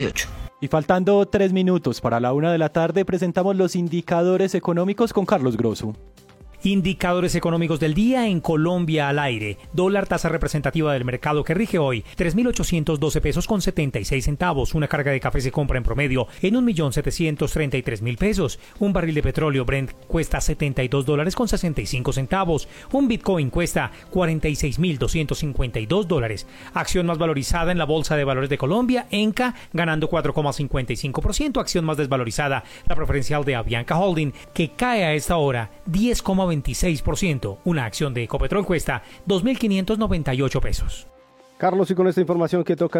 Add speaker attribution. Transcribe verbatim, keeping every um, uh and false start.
Speaker 1: Y faltando tres minutos para la una de la tarde, presentamos los indicadores económicos con Carlos Grosso.
Speaker 2: Indicadores económicos del día en Colombia al aire. Dólar tasa representativa del mercado que rige hoy, tres mil ochocientos doce pesos con setenta y seis centavos. Una carga de café se compra en promedio en un millón setecientos treinta y tres mil pesos. Un barril de petróleo Brent cuesta setenta y dos dólares con sesenta y cinco centavos. Un Bitcoin cuesta cuarenta y seis mil doscientos cincuenta y dos dólares. Acción más valorizada en la Bolsa de Valores de Colombia, Enca, ganando cuatro coma cincuenta y cinco por ciento. Acción más desvalorizada, la preferencial de Avianca Holding, que cae a esta hora diez coma veintiséis por ciento. Una acción de Ecopetrol cuesta dos mil quinientos noventa y ocho pesos.
Speaker 3: Carlos, y con esta información que toca